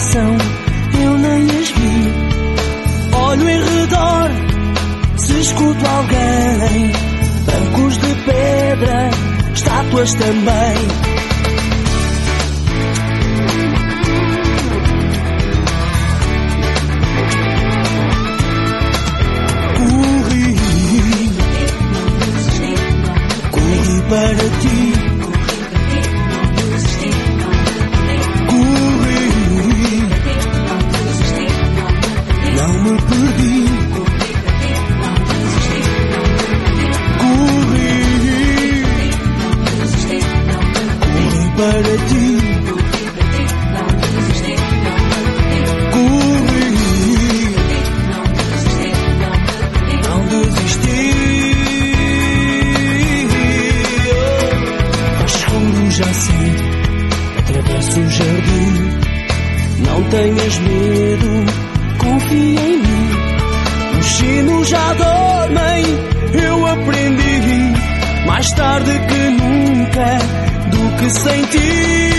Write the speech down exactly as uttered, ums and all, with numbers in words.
direção, eu nem as vi. Olho em redor, se escuto alguém. Bancos de pedra, estátuas também. Para ti, corri, não me perdi, corri, corri para ti, corri, não desisti. Já sei, atravesso o jardim. Não tenhas medo, confia em mim. Os sinos já dormem, eu aprendi mais tarde que nunca do que sem ti.